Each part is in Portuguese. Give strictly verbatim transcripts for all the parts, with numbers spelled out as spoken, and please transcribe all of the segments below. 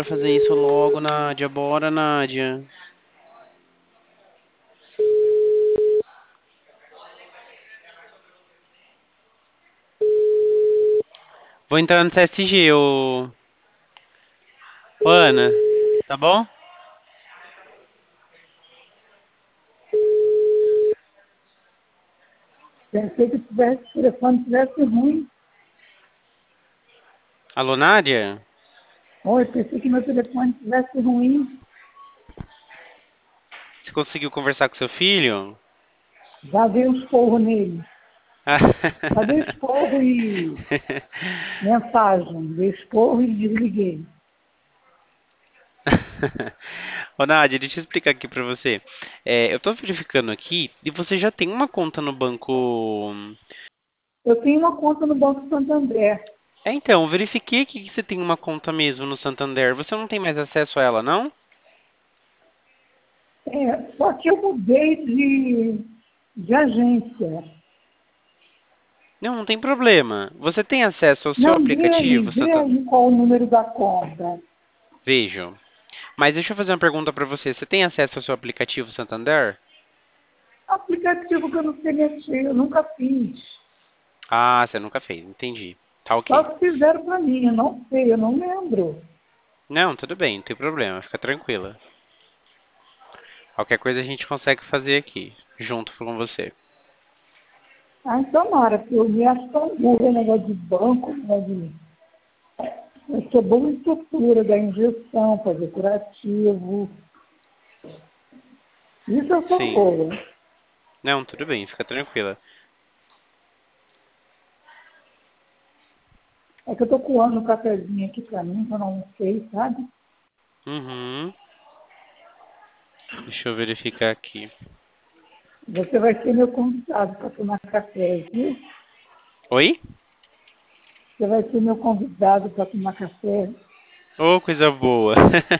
Fazer isso logo, Nádia. Bora, Nádia. Vou entrar no C S G, ô... ô Ana. Tá bom? Pensei que tivesse, o telefone tivesse ruim. Alô, Nádia? Oi, pensei que meu telefone tivesse ruim. Você conseguiu conversar com seu filho? Já dei um esporro nele. Ah. Já dei esporro e mensagem. Dei esporro e desliguei. Ô, Nádia, deixa eu explicar aqui pra você. É, eu tô verificando aqui e você já tem uma conta no banco. Eu tenho uma conta no Banco Santander. É, então, verifiquei aqui que você tem uma conta mesmo no Santander. Você não tem mais acesso a ela, não? É, só que eu mudei de, de agência. Não, não tem problema. Você tem acesso ao seu Não, vê aí, aplicativo, vê Santander? aí qual o número da conta. Vejo. Mas deixa eu fazer uma pergunta pra você. Você tem acesso ao seu aplicativo Santander? Aplicativo que eu não sei mexer, eu nunca fiz. Ah, você nunca fez, entendi. Tá Só ok. que fizeram para mim, eu não sei, eu não lembro. Não, tudo bem, não tem problema, fica tranquila. Qualquer coisa a gente consegue fazer aqui, junto com você. Ah, então, Mara, porque eu me acho tão burra, negócio de banco, negócio de... Eu sou boa em estrutura da injeção, fazer curativo. Isso eu sou Sim. boa. Não, tudo bem, fica tranquila. É que eu tô coando um cafezinho aqui pra mim, que eu não sei, sabe? Uhum. Deixa eu verificar aqui. Você vai ser meu convidado para tomar café, viu? Oi? Você vai ser meu convidado para tomar café. Ô, coisa boa.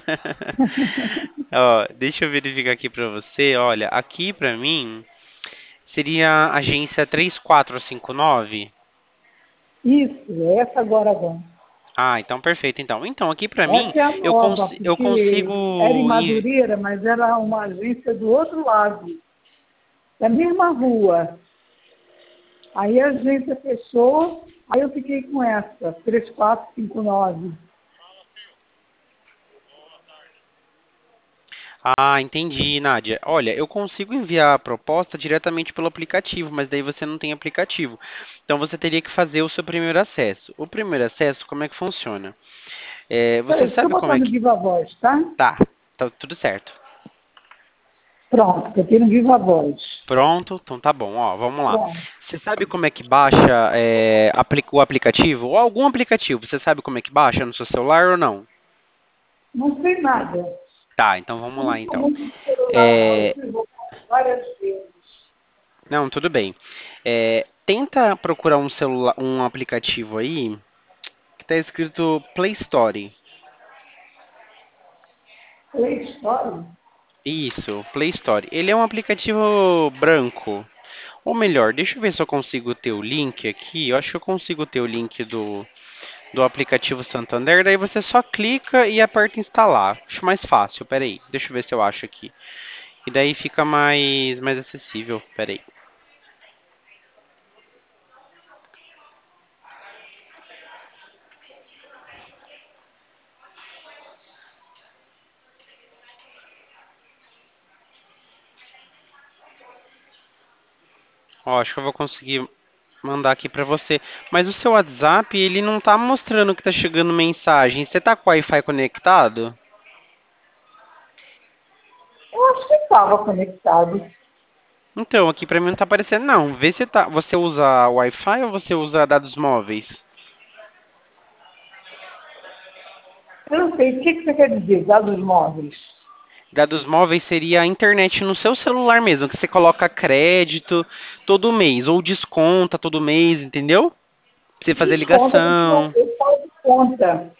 Ó, deixa eu verificar aqui pra você. Olha, aqui pra mim seria a agência três quatro cinco nove. Isso, é essa agora, agora. Ah, então perfeito, então. Então, aqui pra mim, Essa é a eu, nova, cons eu porque era em consigo... envi- Madureira, mas era uma agência do outro lado, da mesma rua. Aí a agência fechou, aí eu fiquei com essa, três quatro cinco nove. Ah, entendi, Nádia. Olha, eu consigo enviar a proposta diretamente pelo aplicativo, mas daí você não tem aplicativo. Então você teria que fazer o seu primeiro acesso. O primeiro acesso, como é que funciona? É, você Peraí, deixa eu sabe como botar é no que... Viva Voz, tá? Tá, tá tudo certo. Pronto, eu tenho no Viva Voz. Pronto, então tá bom, ó, vamos lá. Pronto. Você sabe como é que baixa é, apli- o aplicativo? Ou algum aplicativo, você sabe como é que baixa no seu celular ou não? Não sei nada. Tá, então vamos Eu não lá sou então. muito de celular, não. Eu É, fui várias vezes. não, tudo bem. É, tenta procurar um celular, um aplicativo aí que tá escrito Play Store. Play Store? Isso, Play Store. Ele é um aplicativo branco. Ou melhor, deixa eu ver se eu consigo ter o link aqui. Eu acho que eu consigo ter o link do, do aplicativo Santander. Daí você só clica e aperta instalar. Acho mais fácil. Pera aí, deixa eu ver se eu acho aqui. E daí fica mais, mais acessível. Pera aí. Ó, acho que eu vou conseguir mandar aqui pra você. Mas o seu WhatsApp, ele não tá mostrando que tá chegando mensagem. Você tá com o Wi-Fi conectado? Eu acho que estava conectado. Então, aqui pra mim não tá aparecendo não. Vê se tá, você usa Wi-Fi ou você usa dados móveis? Eu não sei, o que, que você quer dizer, dados móveis? Dados móveis seria a internet no seu celular mesmo, que você coloca crédito todo mês, ou desconta todo mês, entendeu? Pra você fazer Desconta, porque eu, ligação. eu pago conta.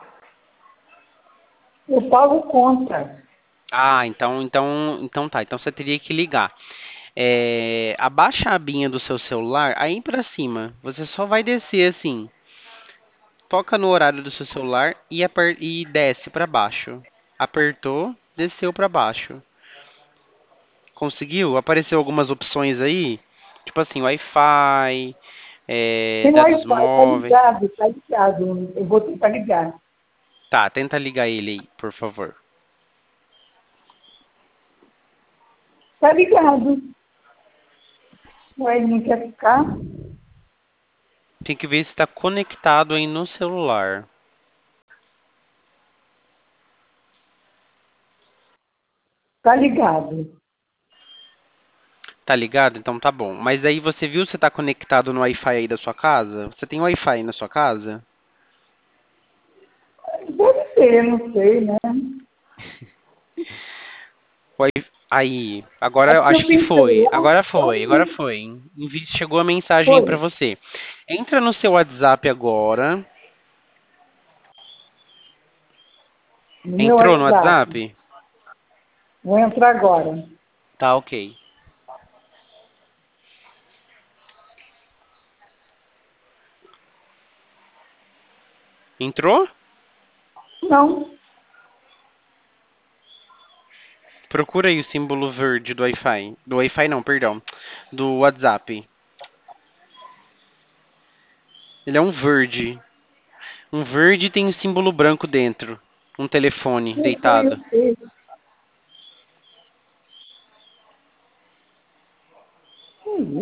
Eu pago conta. Ah, então, então, então tá. Então você teria que ligar. É, abaixa a abinha do seu celular, aí pra cima. Você só vai descer assim. toca no horário do seu celular e, aper- e desce para baixo. Apertou, desceu para baixo. Conseguiu? Apareceu algumas opções aí, tipo assim, Wi-Fi, é, Tem dados Wi-Fi, tá móveis. ligado, tá ligado. Eu vou tentar ligar. Tá, tenta ligar ele aí, por favor. Tá ligado. Ué, não quer ficar? Tem que ver se está conectado aí no celular. Tá ligado. Tá ligado? Então tá bom. Mas aí você viu se tá conectado no Wi-Fi aí da sua casa? Você tem Wi-Fi aí na sua casa? Deve ser, não sei, né? Wi- Aí, É agora eu porque acho eu que tenho foi. celular, Agora foi, agora então foi. Envi- Chegou a mensagem aí pra foi. você. Entra no seu WhatsApp agora. No meu Entrou no WhatsApp. WhatsApp? Vou entrar agora. Tá, ok. Entrou? Não, Procura aí o símbolo verde do Wi-Fi. Do Wi-Fi não, perdão. Do WhatsApp. Ele é um verde. Um verde tem um símbolo branco dentro. Um telefone não foi deitado. eu.